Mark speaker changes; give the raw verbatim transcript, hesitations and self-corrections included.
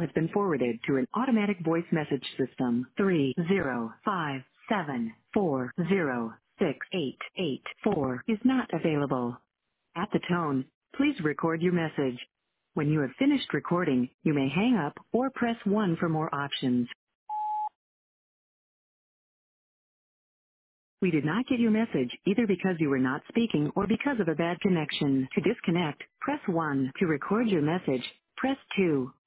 Speaker 1: has been forwarded to an automatic voice message system. three zero five seven four zero six eight eight four is not available. At the tone, please record your message. When you have finished recording, you may hang up or press one for more options. We did not get your message either because you were not speaking or because of a bad connection. To disconnect, press one. To record your message, press two.